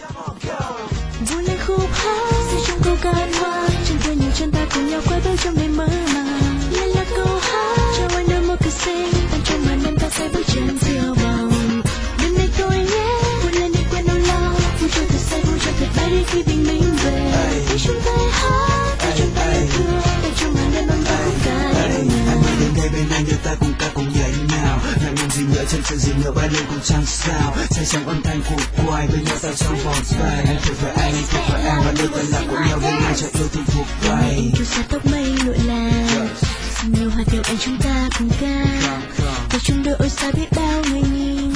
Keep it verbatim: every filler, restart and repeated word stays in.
vui lên khúc hát sẽ trong câu ca hoa chân quên nhiều chân ta cùng nhau quay bước trong đêm mơ màng lên là câu hát cho anh nơi một cứ xinh tan trong màn đêm ta sẽ bước chân siêu vòng đêm nay tôi nhé vui lên đi quên nỗi lo vui cho thật say vui cho thật bay đi khi bình minh về tay chúng tay hát tay chúng tay cười tay trong màn đêm ấm ấm ca yêu nhau anh đến đây bên anh đưa ta cùng ca cùng nhảy nào nào nhìn gì nữa chân chân gì nữa ba đêm cũng chẳng sao say trong âm thanh của quay bên nhau sao trong vòng xoay anh thuộc về anh anh thuộc về em và đôi tay là của nhau bên nhau cho yêu thương thuộc bay chút xa tóc mây lụa là nhiều hoa theo anh chúng ta cùng ca và chung đôi ôi xa biết bao người nhìn